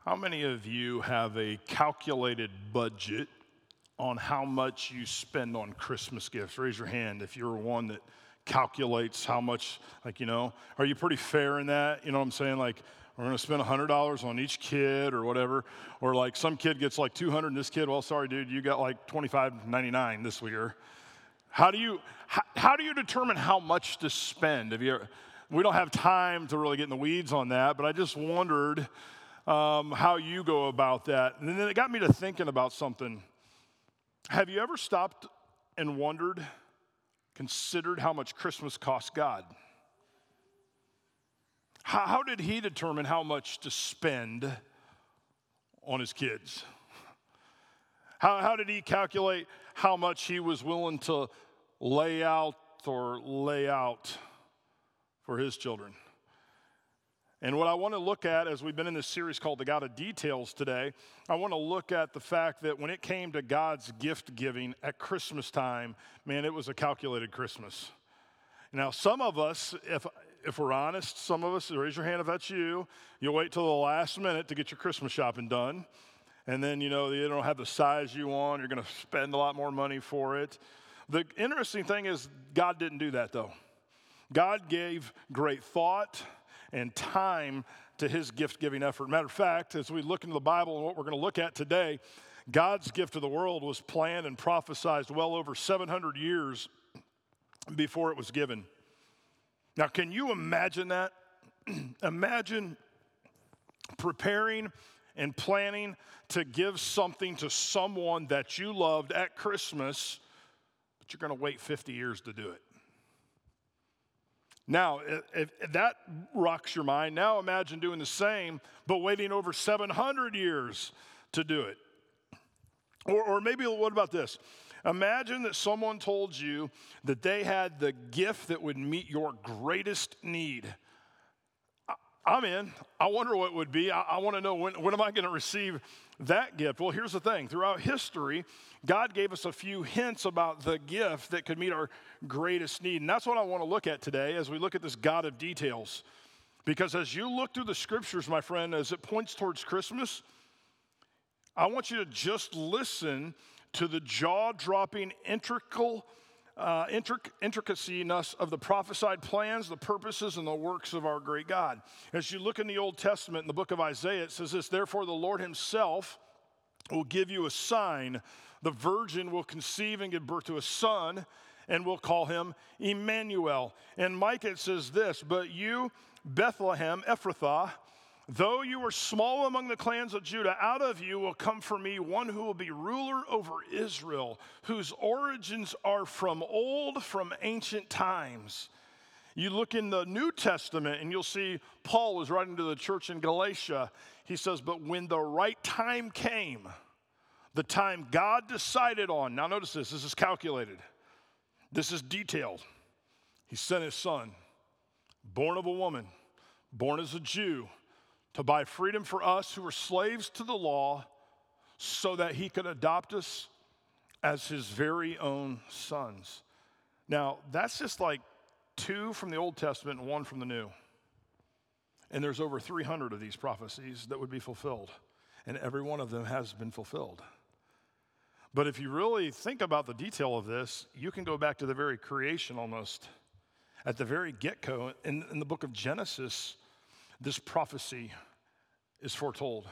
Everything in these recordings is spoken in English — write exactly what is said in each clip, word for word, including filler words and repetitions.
How many of you have a calculated budget on how much you spend on Christmas gifts? Raise your hand if you're one that calculates how much, like, you know, are you pretty fair in that? You know what I'm saying? Like, we're going to spend one hundred dollars on each kid or whatever. Or like some kid gets like two hundred and this kid, well, sorry, dude, you got like twenty-five ninety-nine this year. How do you, how, how do you determine how much to spend? Have you ever, we don't have time to really get in the weeds on that, but I just wondered um, how you go about that. And then it got me to thinking about something. Have you ever stopped and wondered, considered how much Christmas cost God? How, how did he determine how much to spend on his kids? How, how did he calculate how much he was willing to lay out or lay out for his children? And what I want to look at, as we've been in this series called The God of Details today, I want to look at the fact that when it came to God's gift giving at Christmas time, man, it was a calculated Christmas. Now, some of us, if if we're honest, some of us, raise your hand if that's you, you'll wait till the last minute to get your Christmas shopping done. And then, you know, you don't have the size you want. You're going to spend a lot more money for it. The interesting thing is God didn't do that, though. God gave great thought and time to his gift-giving effort. Matter of fact, as we look into the Bible and what we're going to look at today, God's gift to the world was planned and prophesied well over seven hundred years before it was given. Now, can you imagine that? Imagine preparing and planning to give something to someone that you loved at Christmas, but you're going to wait fifty years to do it. Now, if, if that rocks your mind, now imagine doing the same, but waiting over seven hundred years to do it. Or, or maybe, what about this? Imagine that someone told you that they had the gift that would meet your greatest need. I, I'm in. I wonder what it would be. I, I want to know, when, when am I going to receive that gift? Well, here's the thing. Throughout history, God gave us a few hints about the gift that could meet our greatest need. And that's what I want to look at today as we look at this God of details. Because as you look through the scriptures, my friend, as it points towards Christmas, I want you to just listen to the jaw-dropping, integral, uh, intric- intricacy-ness of the prophesied plans, the purposes, and the works of our great God. As you look in the Old Testament, in the book of Isaiah, it says this, "Therefore the Lord himself will give you a sign. The virgin will conceive and give birth to a son, and will call him Emmanuel." And Micah, it says this, "But you, Bethlehem, Ephrathah, though you are small among the clans of Judah, out of you will come for me one who will be ruler over Israel, whose origins are from old, from ancient times." You look in the New Testament and you'll see Paul was writing to the church in Galatia. He says, "But when the right time came, the time God decided on," now notice this, this is calculated, this is detailed. "He sent his son, born of a woman, born as a Jew, to buy freedom for us who were slaves to the law, so that he could adopt us as his very own sons." Now, that's just like two from the Old Testament and one from the New. And there's over three hundred of these prophecies that would be fulfilled. And every one of them has been fulfilled. But if you really think about the detail of this, you can go back to the very creation almost. At the very get-go, in, in the book of Genesis, this prophecy is foretold.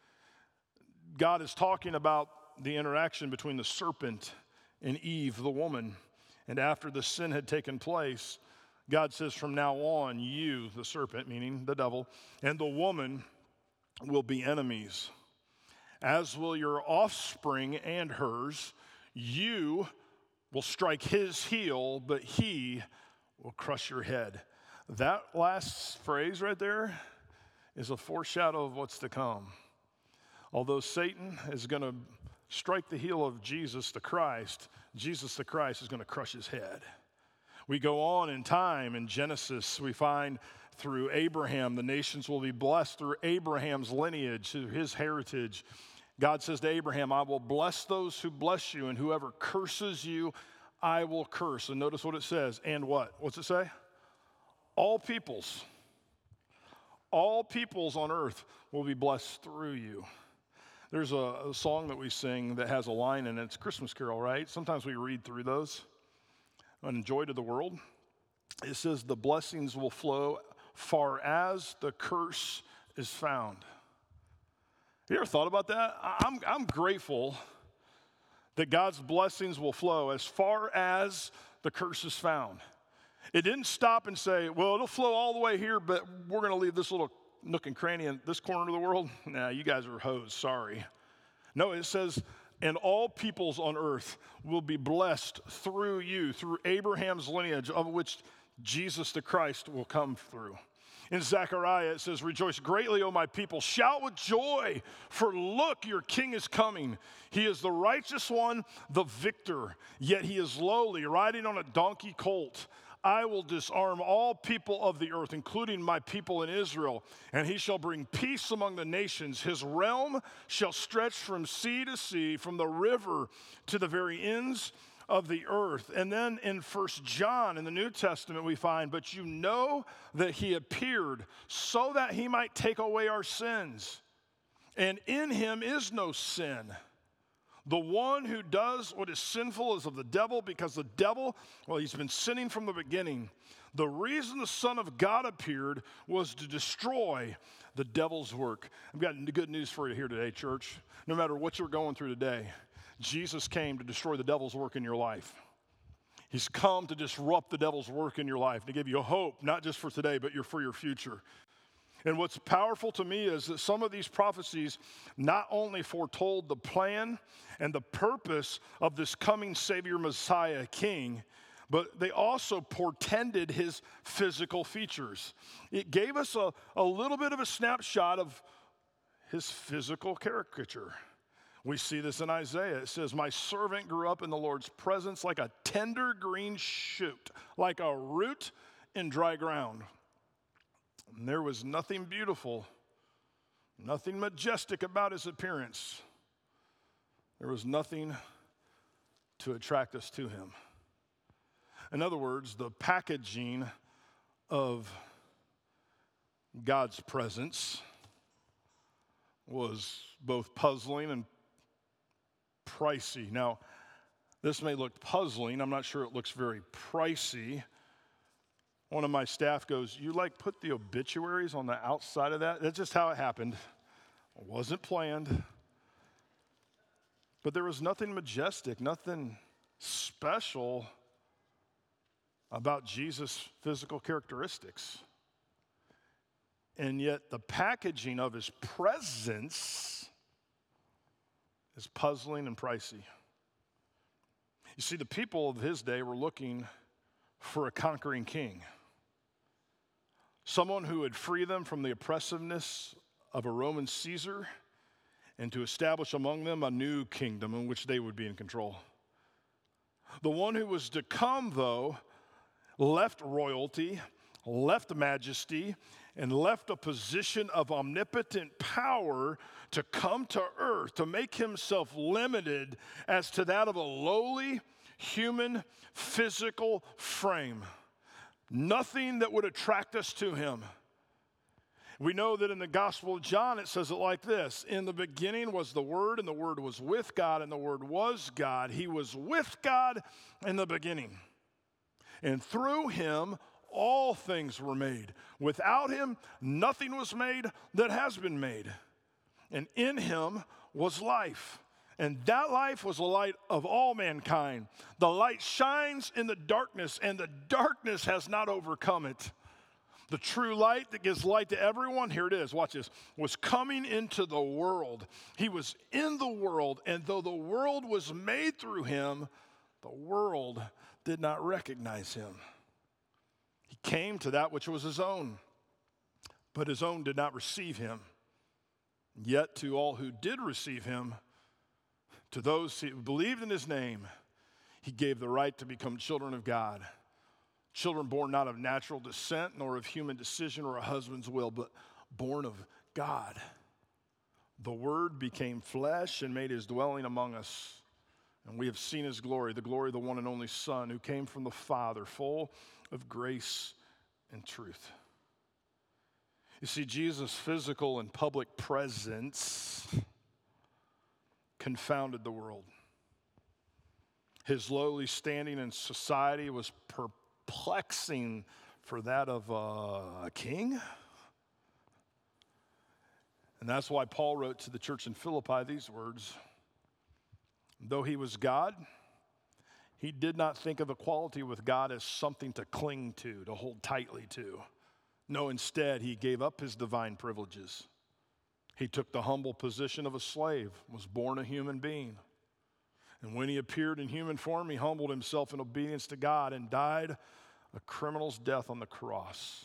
God is talking about the interaction between the serpent and Eve, the woman. And after the sin had taken place, God says, "From now on, you, the serpent," meaning the devil, "and the woman will be enemies. As will your offspring and hers. You will strike his heel, but he will crush your head." That last phrase right there is a foreshadow of what's to come. Although Satan is going to strike the heel of Jesus the Christ, Jesus the Christ is going to crush his head. We go on in time in Genesis, we find through Abraham, the nations will be blessed through Abraham's lineage, through his heritage. God says to Abraham, "I will bless those who bless you, and whoever curses you, I will curse." And notice what it says, and what? What's it say? All peoples, All peoples on earth will be blessed through you. There's a, a song that we sing that has a line in it. It's Christmas Carol, right? Sometimes we read through those. On Joy to the World, it says, the blessings will flow far as the curse is found. You ever thought about that? I'm, I'm grateful that God's blessings will flow as far as the curse is found. It didn't stop and say, well, it'll flow all the way here, but we're going to leave this little nook and cranny in this corner of the world. Nah, you guys are hosed, sorry. No, it says, and all peoples on earth will be blessed through you, through Abraham's lineage, of which Jesus the Christ will come through. In Zechariah, it says, rejoice greatly, O my people. Shout with joy, for look, your king is coming. He is the righteous one, the victor, yet he is lowly, riding on a donkey colt. I will disarm all people of the earth, including my people in Israel, and he shall bring peace among the nations. His realm shall stretch from sea to sea, from the river to the very ends of the earth. And then in First John in the New Testament we find, but you know that he appeared so that he might take away our sins. And in him is no sin. The one who does what is sinful is of the devil, because the devil, well, he's been sinning from the beginning. The reason the Son of God appeared was to destroy the devil's work. I've got good news for you here today, church. No matter what you're going through today, Jesus came to destroy the devil's work in your life. He's come to disrupt the devil's work in your life, to give you hope, not just for today, but for your future. And what's powerful to me is that some of these prophecies not only foretold the plan and the purpose of this coming Savior, Messiah, King, but they also portended his physical features. It gave us a, a little bit of a snapshot of his physical caricature. We see this in Isaiah. It says, my servant grew up in the Lord's presence like a tender green shoot, like a root in dry ground. And there was nothing beautiful, nothing majestic about his appearance. There was nothing to attract us to him. In other words, the packaging of God's presence was both puzzling and pricey. Now, this may look puzzling. I'm not sure it looks very pricey. One of my staff goes, you like put the obituaries on the outside of that? That's just how it happened. It wasn't planned. But there was nothing majestic, nothing special about Jesus' physical characteristics. And yet the packaging of his presence is puzzling and pricey. You see, the people of his day were looking for a conquering king. Someone who would free them from the oppressiveness of a Roman Caesar and to establish among them a new kingdom in which they would be in control. The one who was to come, though, left royalty, left majesty, and left a position of omnipotent power to come to earth, to make himself limited as to that of a lowly human physical frame. Nothing that would attract us to him. We know that in the Gospel of John, it says it like this. In the beginning was the Word, and the Word was with God, and the Word was God. He was with God in the beginning. And through him, all things were made. Without him, nothing was made that has been made. And in him was life. And that life was the light of all mankind. The light shines in the darkness, and the darkness has not overcome it. The true light that gives light to everyone, here it is, watch this, was coming into the world. He was in the world, and though the world was made through him, the world did not recognize him. He came to that which was his own, but his own did not receive him. Yet to all who did receive him, to those who believed in his name, he gave the right to become children of God. Children born not of natural descent, nor of human decision or a husband's will, but born of God. The Word became flesh and made his dwelling among us. And we have seen his glory, the glory of the one and only Son, who came from the Father, full of grace and truth. You see, Jesus' physical and public presence confounded the world. His lowly standing in society was perplexing for that of a king. And that's why Paul wrote to the church in Philippi these words: though he was God, he did not think of equality with God as something to cling to, to hold tightly to. No, instead, he gave up his divine privileges. He took the humble position of a slave, was born a human being. And when he appeared in human form, he humbled himself in obedience to God and died a criminal's death on the cross.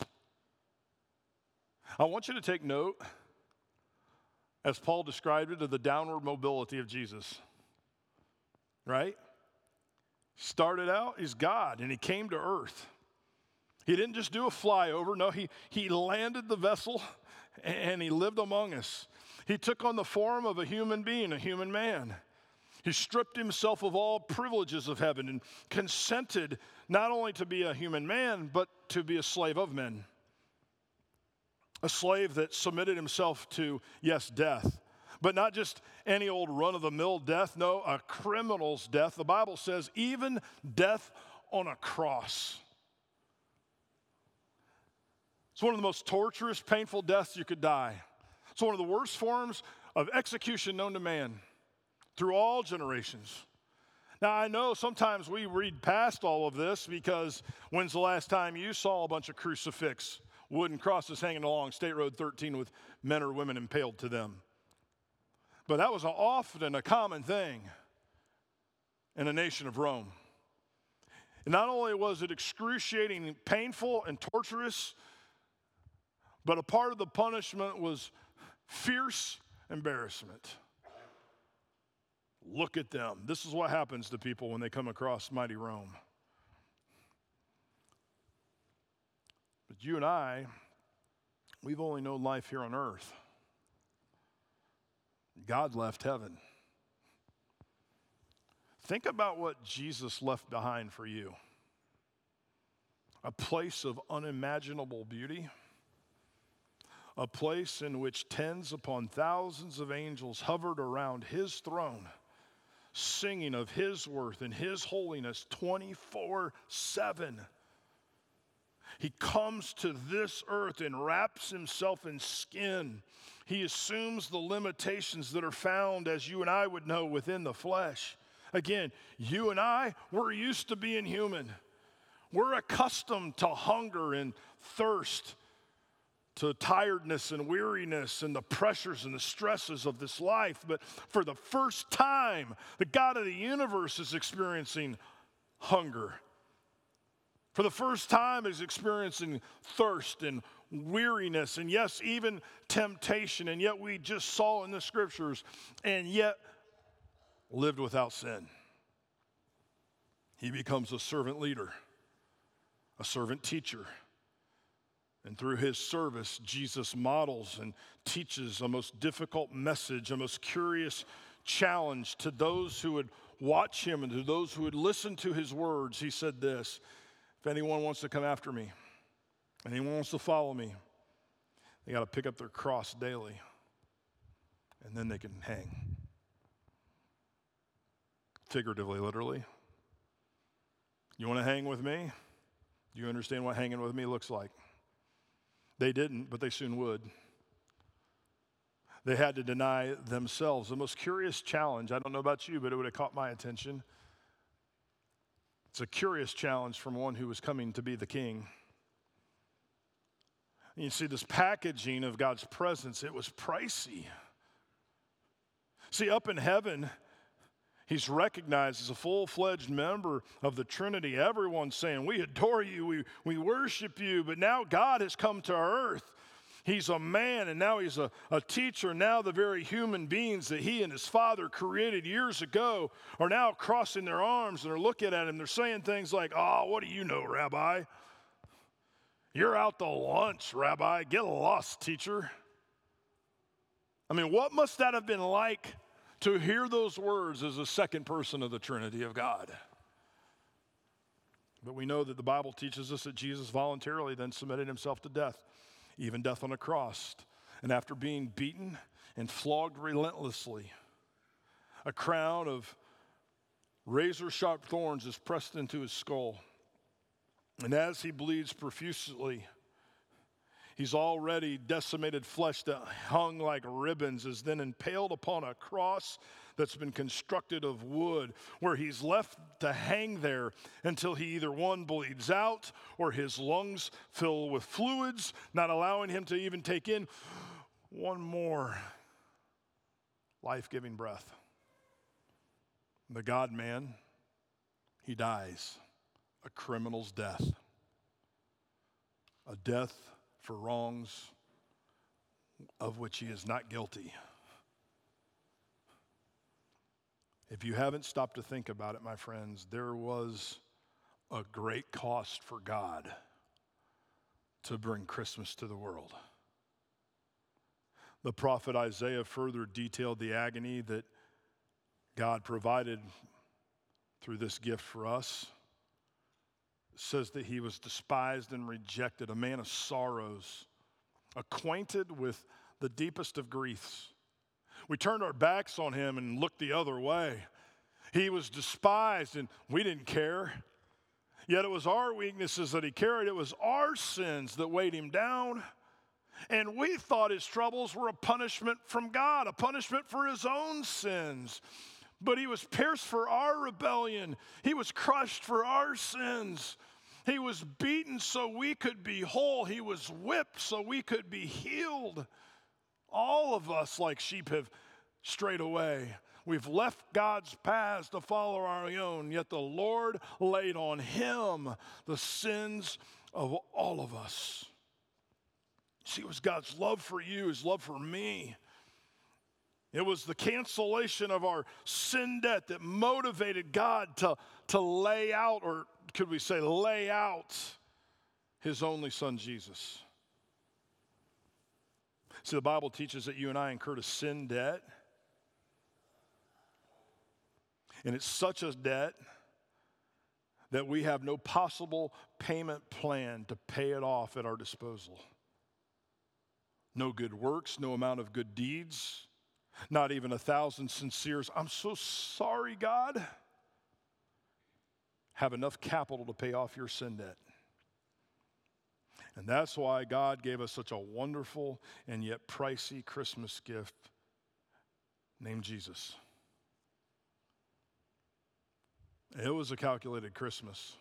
I want you to take note, as Paul described it, of the downward mobility of Jesus. Right? Started out, he's God, and he came to earth. He didn't just do a flyover. No, he, he landed the vessel, and he lived among us. He took on the form of a human being, a human man. He stripped himself of all privileges of heaven and consented not only to be a human man, but to be a slave of men. A slave that submitted himself to, yes, death. But not just any old run-of-the-mill death. No, a criminal's death. The Bible says even death on a cross. It's one of the most torturous, painful deaths you could die. It's one of the worst forms of execution known to man through all generations. Now, I know sometimes we read past all of this because when's the last time you saw a bunch of crucifix, wooden crosses hanging along State Road thirteen with men or women impaled to them? But that was often a common thing in a nation of Rome. And not only was it excruciating, painful, and torturous, but a part of the punishment was fierce embarrassment. Look at them. This is what happens to people when they come across mighty Rome. But you and I, we've only known life here on earth. God left heaven. Think about what Jesus left behind for you. A place of unimaginable beauty. A place in which tens upon thousands of angels hovered around his throne, singing of his worth and his holiness twenty-four seven. He comes to this earth and wraps himself in skin. He assumes the limitations that are found, as you and I would know, within the flesh. Again, you and I, we're used to being human. We're accustomed to hunger and thirst, to tiredness and weariness and the pressures and the stresses of this life. But for the first time, the God of the universe is experiencing hunger. For the first time, he's experiencing thirst and weariness, and yes, even temptation. And yet we just saw in the scriptures, and yet lived without sin. He becomes a servant leader, a servant teacher. And through his service, Jesus models and teaches a most difficult message, a most curious challenge to those who would watch him and to those who would listen to his words. He said this: if anyone wants to come after me, anyone wants to follow me, they got to pick up their cross daily, and then they can hang. Figuratively, literally. You want to hang with me? Do you understand what hanging with me looks like? They didn't, but they soon would. They had to deny themselves. The most curious challenge, I don't know about you, but it would have caught my attention. It's a curious challenge from one who was coming to be the king. And you see this packaging of God's presence, it was pricey. See, up in heaven, he's recognized as a full-fledged member of the Trinity. Everyone's saying, we adore you, we, we worship you, but now God has come to earth. He's a man, and now he's a, a teacher. Now the very human beings that he and his Father created years ago are now crossing their arms and are looking at him. They're saying things like, oh, what do you know, Rabbi? You're out to lunch, Rabbi. Get lost, teacher. I mean, what must that have been like to hear those words as a second person of the Trinity of God? But we know that the Bible teaches us that Jesus voluntarily then submitted himself to death. even death on a cross. And after being beaten and flogged relentlessly, a crown of razor-sharp thorns is pressed into his skull. And as he bleeds profusely, he's already decimated flesh that hung like ribbons is then impaled upon a cross that's been constructed of wood, where he's left to hang there until he either one bleeds out or his lungs fill with fluids, not allowing him to even take in one more life-giving breath. The God-man, he dies a criminal's death, a death for wrongs of which he is not guilty. If you haven't stopped to think about it, my friends, there was a great cost for God to bring Christmas to the world. The prophet Isaiah further detailed the agony that God provided through this gift for us. It says that he was despised and rejected, a man of sorrows, acquainted with the deepest of griefs. We turned our backs on him and looked the other way. He was despised and we didn't care. Yet it was our weaknesses that he carried. It was our sins that weighed him down. And we thought his troubles were a punishment from God, a punishment for his own sins. But he was pierced for our rebellion. He was crushed for our sins. He was beaten so we could be whole. He was whipped so we could be healed. All of us, like sheep, have strayed away. We've left God's paths to follow our own, yet the Lord laid on him the sins of all of us. See, it was God's love for you, his love for me. It was the cancellation of our sin debt that motivated God to, to lay out, or could we say lay out, his only son, Jesus. See, the Bible teaches that you and I incurred a sin debt. And it's such a debt that we have no possible payment plan to pay it off at our disposal. No good works, no amount of good deeds, not even a thousand sincere, I'm so sorry, God, have enough capital to pay off your sin debt. And that's why God gave us such a wonderful and yet pricey Christmas gift named Jesus. It was a calculated Christmas.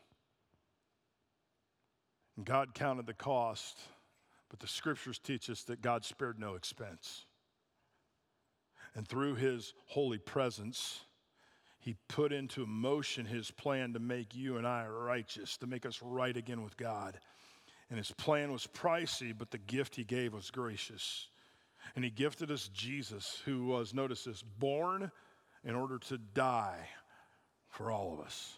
And God counted the cost, but the scriptures teach us that God spared no expense. And through his holy presence, he put into motion his plan to make you and I righteous, to make us right again with God. And his plan was pricey, but the gift he gave was gracious. And he gifted us Jesus, who was, notice this, born in order to die for all of us.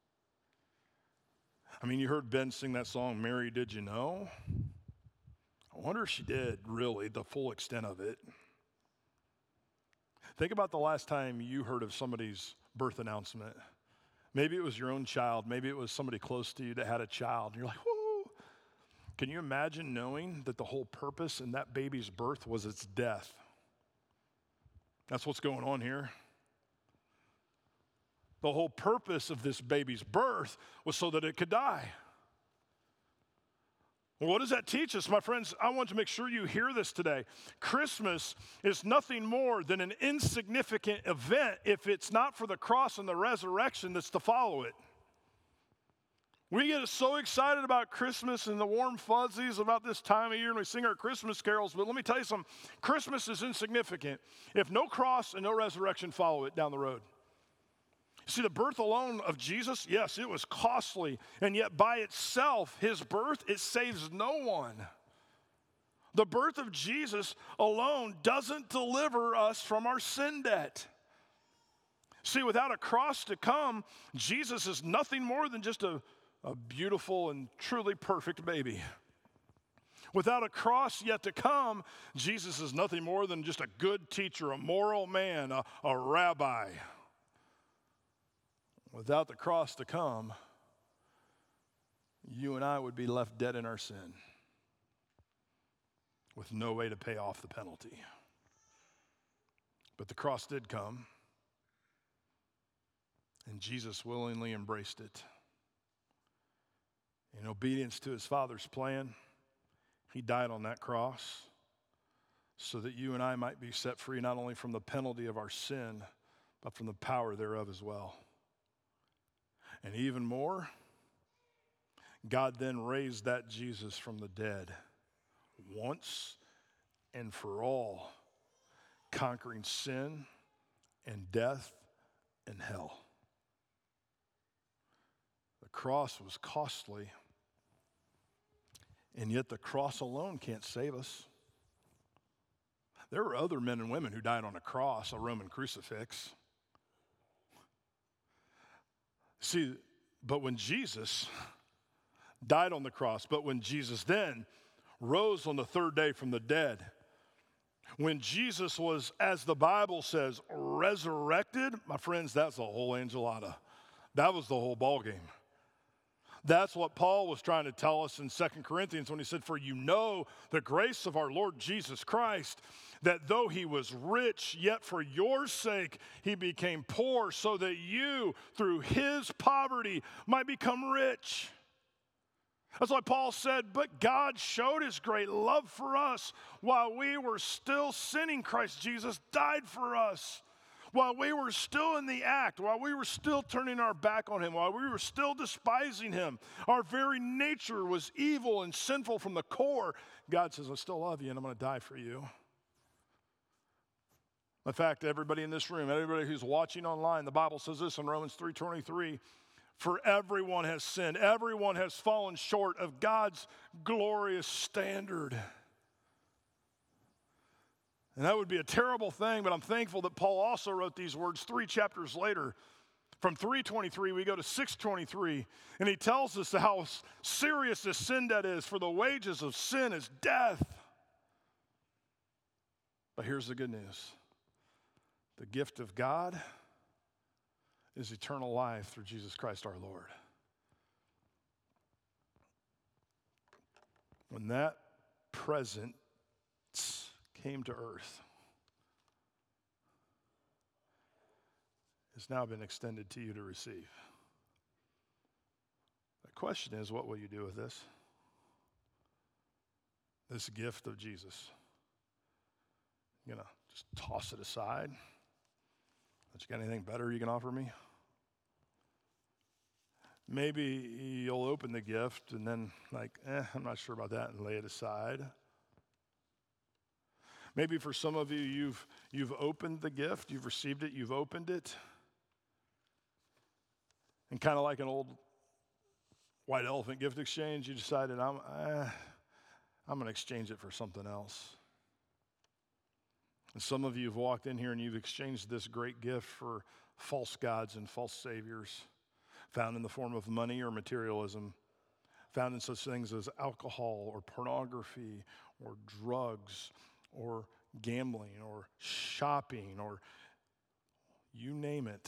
I mean, you heard Ben sing that song, Mary, Did You Know? I wonder if she did, really, the full extent of it. Think about the last time you heard of somebody's birth announcement. Maybe it was your own child. Maybe it was somebody close to you that had a child. And you're like, whoo. Can you imagine knowing that the whole purpose in that baby's birth was its death? That's what's going on here. The whole purpose of this baby's birth was so that it could die. Well, what does that teach us? My friends, I want to make sure you hear this today. Christmas is nothing more than an insignificant event if it's not for the cross and the resurrection that's to follow it. We get so excited about Christmas and the warm fuzzies about this time of year, and we sing our Christmas carols, but let me tell you something. Christmas is insignificant if no cross and no resurrection follow it down the road. See, the birth alone of Jesus, yes, it was costly, and yet by itself, his birth, it saves no one. The birth of Jesus alone doesn't deliver us from our sin debt. See, without a cross to come, Jesus is nothing more than just a, a beautiful and truly perfect baby. Without a cross yet to come, Jesus is nothing more than just a good teacher, a moral man, a, a rabbi. Without the cross to come, you and I would be left dead in our sin. with no way to pay off the penalty. But the cross did come, and Jesus willingly embraced it. In obedience to his Father's plan, he died on that cross so that you and I might be set free not only from the penalty of our sin, but from the power thereof as well. And even more, God then raised that Jesus from the dead once and for all, conquering sin and death and hell. The cross was costly, and yet the cross alone can't save us. There were other men and women who died on a cross, a Roman crucifix. See, but when Jesus died on the cross, but when Jesus then rose on the third day from the dead, when Jesus was, as the Bible says, resurrected, my friends, that's the whole enchilada. That was the whole ballgame. That's what Paul was trying to tell us in Second Corinthians when he said, for you know the grace of our Lord Jesus Christ, that though he was rich, yet for your sake he became poor, so that you, through his poverty, might become rich. That's why Paul said, but God showed his great love for us while we were still sinning. Christ Jesus died for us. While we were still in the act, while we were still turning our back on him, while we were still despising him, our very nature was evil and sinful from the core. God says, I still love you and I'm going to die for you. In fact, everybody in this room, everybody who's watching online, the Bible says this in Romans three twenty-three, for everyone has sinned, everyone has fallen short of God's glorious standard. And that would be a terrible thing, but I'm thankful that Paul also wrote these words three chapters later. From three twenty-three, we go to six twenty-three, and he tells us how serious this sin debt is, for the wages of sin is death. But here's the good news. The gift of God is eternal life through Jesus Christ our Lord. When that presence came to earth, it's now been extended to you to receive. The question is, what will you do with this? This gift of Jesus. You know, just toss it aside? Don't you got anything better you can offer me? Maybe you'll open the gift and then like, eh, I'm not sure about that, and lay it aside. Maybe for some of you, you've, you've opened the gift, you've received it, you've opened it. And kind of like an old white elephant gift exchange, you decided, I'm, eh, I'm going to exchange it for something else. And some of you have walked in here and you've exchanged this great gift for false gods and false saviors, found in the form of money or materialism, found in such things as alcohol or pornography or drugs or gambling or shopping or you name it.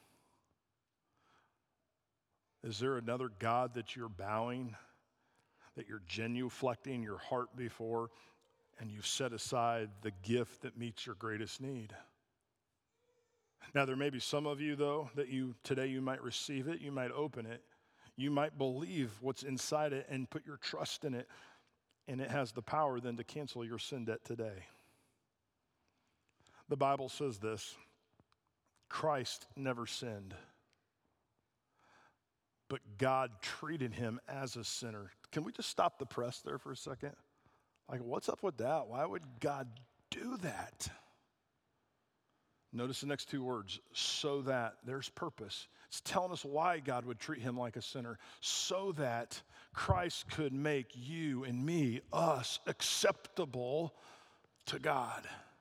Is there another God that you're bowing, that you're genuflecting your heart before, and you've set aside the gift that meets your greatest need? Now, there may be some of you, though, that you today you might receive it, you might open it, you might believe what's inside it and put your trust in it, and it has the power then to cancel your sin debt today. The Bible says this, Christ never sinned, but God treated him as a sinner. Can we just stop the press there for a second? Like, what's up with that? Why would God do that? Notice the next two words, so that. There's purpose. It's telling us why God would treat him like a sinner, so that Christ could make you and me, us, acceptable to God.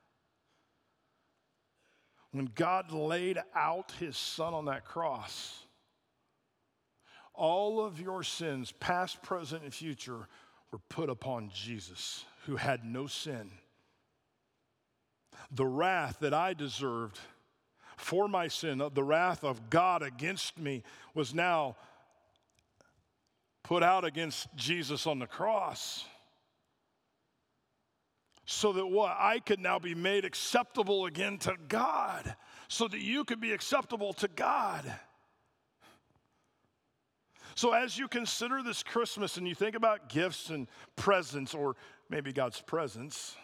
When God laid out his son on that cross, all of your sins, past, present, and future, were put upon Jesus, who had no sin. The wrath that I deserved for my sin, the wrath of God against me, was now put out against Jesus on the cross. so that what? I could now be made acceptable again to God, so that you could be acceptable to God. So as you consider this Christmas and you think about gifts and presents, or maybe God's presence,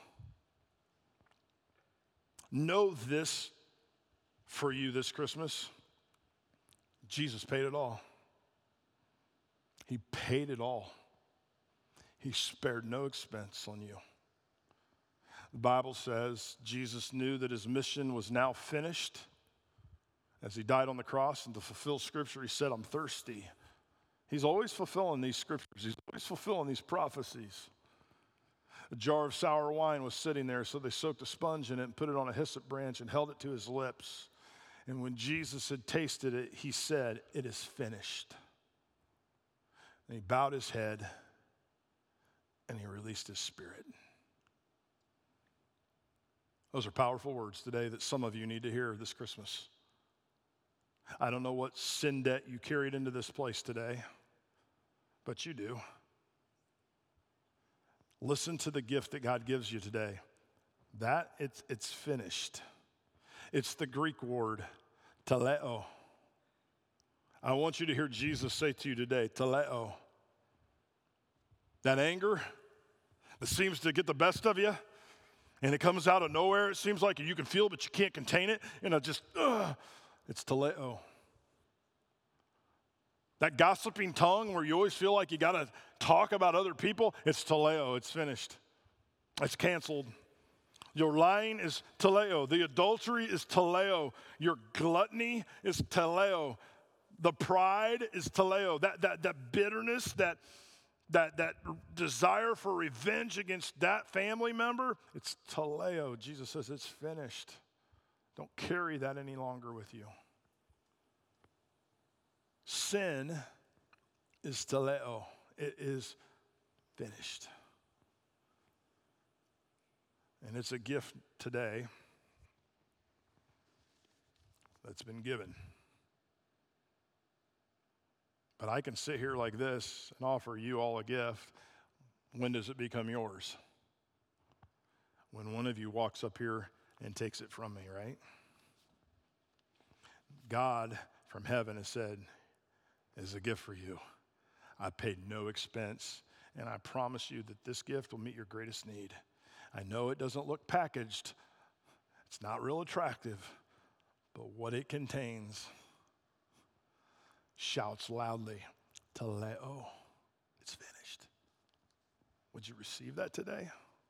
know this for you this Christmas: Jesus paid it all. He paid it all. He spared no expense on you. The Bible says Jesus knew that his mission was now finished as he died on the cross, and to fulfill Scripture, he said, I'm thirsty. He's always fulfilling these Scriptures. He's always fulfilling these prophecies. A jar of sour wine was sitting there, so they soaked a sponge in it and put it on a hyssop branch and held it to his lips. And when Jesus had tasted it, he said, it is finished. And he bowed his head and he released his spirit. Those are powerful words today that some of you need to hear this Christmas. I don't know what sin debt you carried into this place today, but you do. Listen to the gift that God gives you today. That, it's, it's finished. It's the Greek word, teleo. I want you to hear Jesus say to you today, teleo. That anger that seems to get the best of you, and it comes out of nowhere, it seems like you can feel it, but you can't contain it, and it just, ugh, it's teleo. That gossiping tongue where you always feel like you got to talk about other people, it's teleo, it's finished. It's canceled. Your lying is teleo. The adultery is teleo. Your gluttony is teleo. The pride is teleo. That, that, that bitterness, that, that, that desire for revenge against that family member, it's teleo. Jesus says it's finished. Don't carry that any longer with you. Sin is teleo. It is finished. And it's a gift today that's been given. But I can sit here like this and offer you all a gift. When does it become yours? When one of you walks up here and takes it from me, right? God from heaven has said, is a gift for you. I paid no expense, and I promise you that this gift will meet your greatest need. I know it doesn't look packaged. It's not real attractive, but what it contains shouts loudly, teleo, it's finished. Would you receive that today?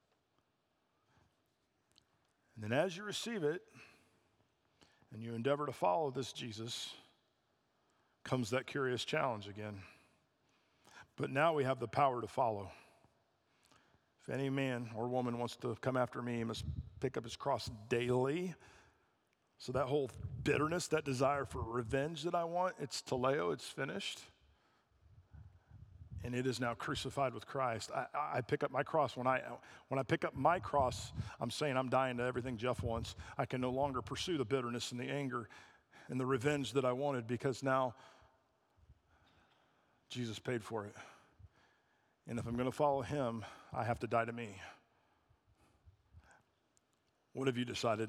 And then as you receive it, and you endeavor to follow this Jesus, comes that curious challenge again. But now we have the power to follow. If any man or woman wants to come after me, he must pick up his cross daily. So that whole bitterness, that desire for revenge that I want, it's teleo, it's finished. And it is now crucified with Christ. I, I pick up my cross. When I, when I pick up my cross, I'm saying I'm dying to everything Jeff wants. I can no longer pursue the bitterness and the anger and the revenge that I wanted, because now Jesus paid for it. And if I'm going to follow him, I have to die to me. What have you decided?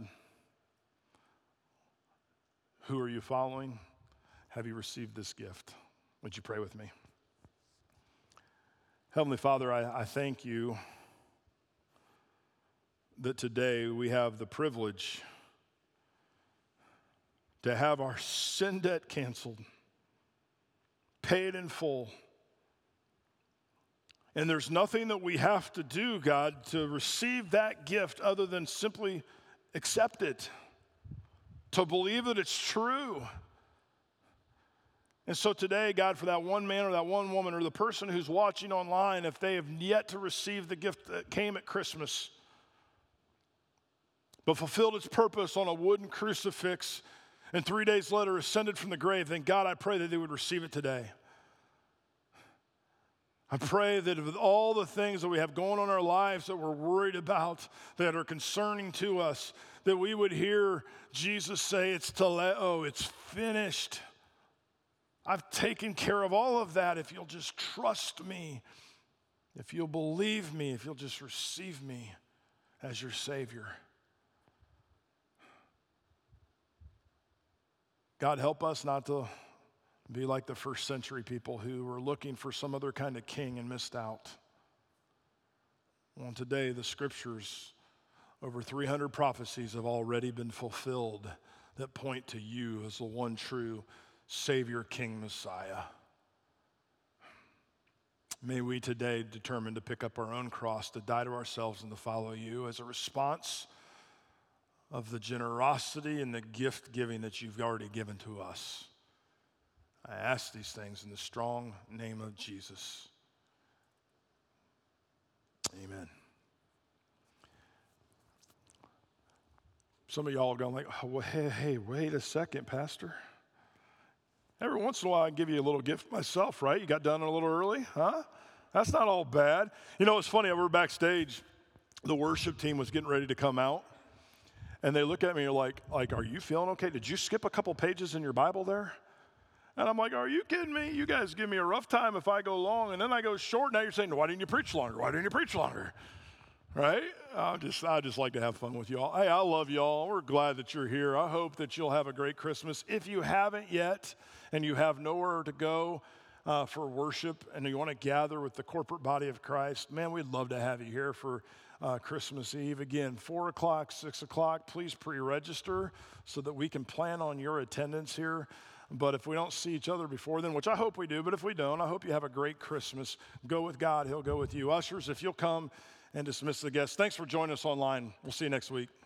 Who are you following? Have you received this gift? Would you pray with me? Heavenly Father, I, I thank you that today we have the privilege to have our sin debt canceled, paid in full. And there's nothing that we have to do, God, to receive that gift other than simply accept it, to believe that it's true. And so today, God, for that one man or that one woman or the person who's watching online, if they have yet to receive the gift that came at Christmas, but fulfilled its purpose on a wooden crucifix, and three days later ascended from the grave, then God, I pray that they would receive it today. I pray that with all the things that we have going on in our lives that we're worried about, that are concerning to us, that we would hear Jesus say, it's teleo, it's finished. I've taken care of all of that if you'll just trust me, if you'll believe me, if you'll just receive me as your Savior. God, help us not to be like the first century people who were looking for some other kind of king and missed out. Well, today, the scriptures, over three hundred prophecies have already been fulfilled that point to you as the one true Savior, King, Messiah. May we today determine to pick up our own cross, to die to ourselves and to follow you as a response of the generosity and the gift giving that you've already given to us. I ask these things in the strong name of Jesus. Amen. Some of y'all are going like, oh, well, hey, hey, wait a second, Pastor. Every once in a while I give you a little gift myself, right? You got done a little early, huh? That's not all bad. You know, it's funny, we were backstage, the worship team was getting ready to come out, and they look at me and are like, like, are you feeling okay? Did you skip a couple pages in your Bible there? And I'm like, are you kidding me? You guys give me a rough time if I go long, and then I go short. Now you're saying, why didn't you preach longer? Why didn't you preach longer? Right? I just, I just like to have fun with y'all. Hey, I love y'all. We're glad that you're here. I hope that you'll have a great Christmas. If you haven't yet, and you have nowhere to go uh, for worship, and you want to gather with the corporate body of Christ, man, we'd love to have you here for uh, Christmas Eve. Again, four o'clock, six o'clock. Please pre-register so that we can plan on your attendance here. But if we don't see each other before then, which I hope we do, but if we don't, I hope you have a great Christmas. Go with God. He'll go with you. Ushers, if you'll come and dismiss the guests. Thanks for joining us online. We'll see you next week.